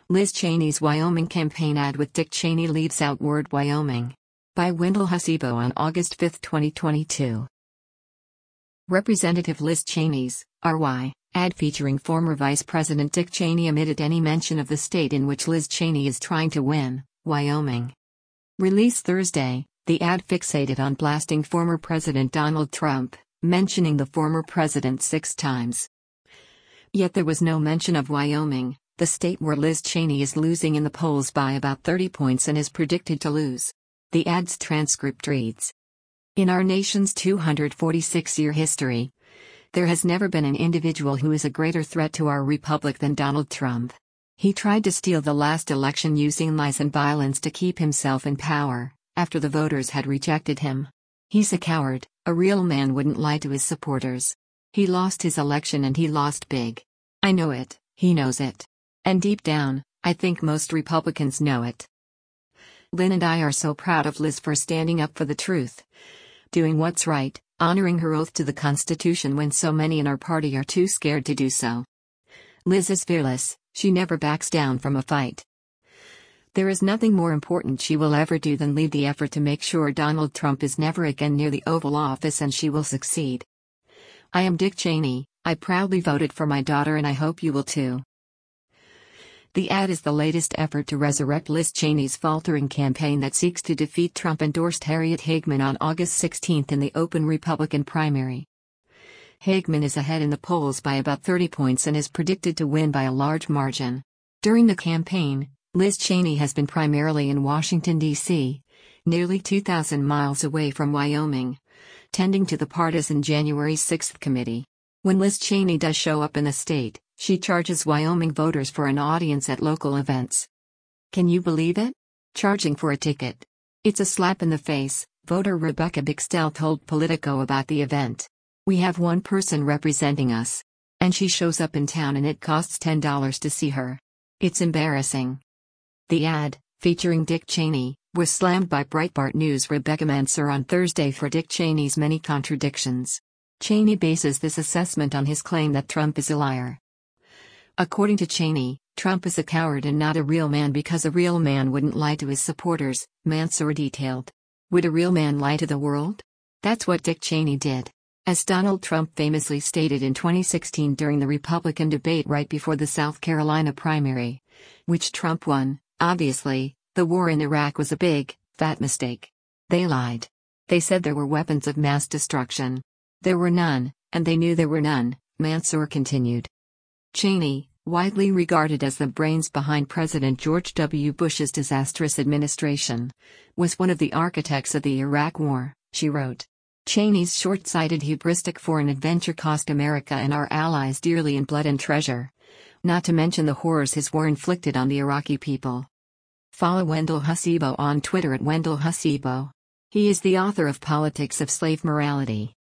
Liz Cheney's Wyoming campaign ad with Dick Cheney leaves out word Wyoming. By Wendell Hasebo on August 5, 2022. Representative Liz Cheney's RY ad featuring former Vice President Dick Cheney omitted any mention of the state in which Liz Cheney is trying to win, Wyoming. Released Thursday, the ad fixated on blasting former President Donald Trump, mentioning the former president 6 times. Yet there was no mention of Wyoming, the state where Liz Cheney is losing in the polls by about 30 points and is predicted to lose. The ad's transcript reads: "In our nation's 246-year history, there has never been an individual who is a greater threat to our republic than Donald Trump. He tried to steal the last election using lies and violence to keep himself in power, after the voters had rejected him. He's a coward. A real man wouldn't lie to his supporters. He lost his election and he lost big. I know it, he knows it. And deep down, I think most Republicans know it. Lynn and I are so proud of Liz for standing up for the truth, doing what's right, honoring her oath to the Constitution when so many in our party are too scared to do so. Liz is fearless, she never backs down from a fight. There is nothing more important she will ever do than lead the effort to make sure Donald Trump is never again near the Oval Office, and she will succeed. I am Dick Cheney, I proudly voted for my daughter and I hope you will too." The ad is the latest effort to resurrect Liz Cheney's faltering campaign that seeks to defeat Trump-endorsed Harriet Hageman on August 16 in the open Republican primary. Hageman is ahead in the polls by about 30 points and is predicted to win by a large margin. During the campaign, Liz Cheney has been primarily in Washington, D.C., nearly 2,000 miles away from Wyoming, tending to the partisan January 6th committee. When Liz Cheney does show up in the state, she charges Wyoming voters for an audience at local events. Can you believe it? Charging for a ticket. It's a slap in the face, voter Rebecca Bixtell told Politico about the event. We have one person representing us. And she shows up in town and it costs $10 to see her. It's embarrassing. The ad, featuring Dick Cheney, was slammed by Breitbart News' Rebecca Mansour on Thursday for Dick Cheney's many contradictions. Cheney bases this assessment on his claim that Trump is a liar. According to Cheney, Trump is a coward and not a real man because a real man wouldn't lie to his supporters, Mansour detailed. Would a real man lie to the world? That's what Dick Cheney did. As Donald Trump famously stated in 2016 during the Republican debate right before the South Carolina primary, which Trump won, obviously, the war in Iraq was a big, fat mistake. They lied. They said there were weapons of mass destruction. There were none, and they knew there were none, Mansour continued. Cheney, widely regarded as the brains behind President George W. Bush's disastrous administration, was one of the architects of the Iraq War, she wrote. Cheney's short-sighted hubristic foreign adventure cost America and our allies dearly in blood and treasure, not to mention the horrors his war inflicted on the Iraqi people. Follow Wendell Hasebo on Twitter at Wendell Hasebo. He is the author of Politics of Slave Morality.